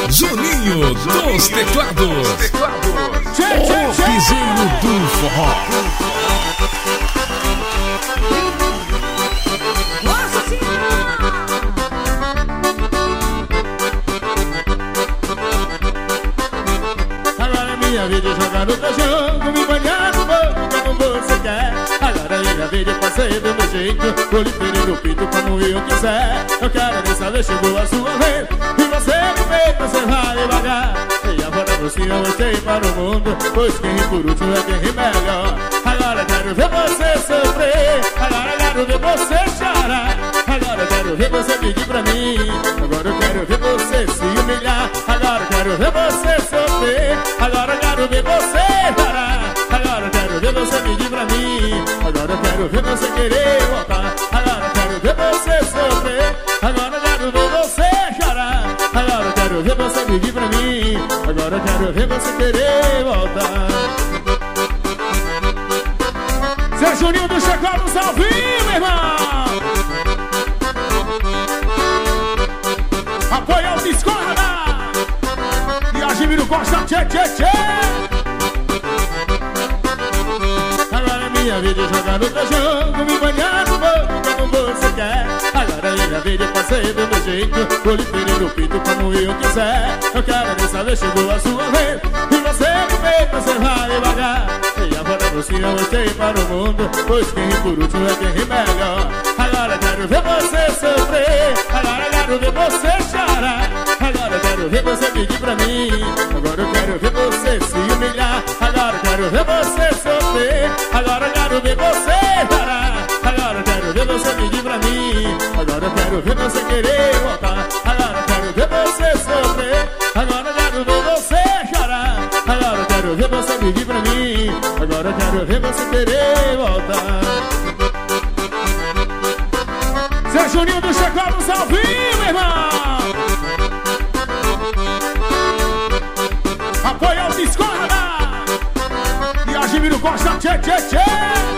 Juninho dos teclados. O piseiro do forró. Nossa Senhora! Agora é minha vida jogar no teu jogo, me banhar no banco como você quer. Agora é minha vida, eu passei do meu jeito, vou lhe ferir no peito como eu quiser. Eu quero ver saber, chegou a sua vez, e você no meio, você vai devagar. E agora você eu voltei para o mundo, pois quem ri por último é quem ri melhor. Agora eu quero ver você sofrer, agora eu quero ver você chorar. Agora eu quero ver você pedir pra mim, agora eu quero ver você se humilhar. Agora eu quero ver você sofrer, agora eu quero ver você chorar. Agora eu quero ver você pedir pra mim, agora eu quero ver você querer voltar. Agora eu quero ver você sofrer, agora eu quero ver você chorar. Agora eu quero ver você pedir pra mim, agora eu quero ver você querer voltar. Zé Juninho do Checado, salvinho, meu irmão! Apoia o Discorda! E a Jimiro Costa, tchê, tchê, tchê! Agora é minha vida jogar no teu jogo, me banhar no banco como você quer. Agora é minha vida, eu passei do meu jeito, vou lhe ferir no peito como eu quiser. Eu quero ver saber, chegou a sua vez, e você no meio, você vai devagar. E agora você eu voltei para o mundo, pois quem ri por último é quem ri melhor. Agora eu quero ver você sofrer, agora eu quero ver você chorar. Agora eu quero ver você pedir pra mim, agora eu quero ver você se humilhar. Agora eu quero ver você sofrer, agora eu quero ver você chorar. Agora eu quero ver você pedir pra mim, agora eu quero ver você querer voltar. Agora eu quero ver você sofrer, agora eu quero ver você chorar. Agora eu quero ver você pedir pra mim, agora eu quero ver você querer voltar. Zé Juninho do Checado, salvinho, meu irmão! Apoia o Discorda! E a Jimiro Costa, tchê, tchê, tchê!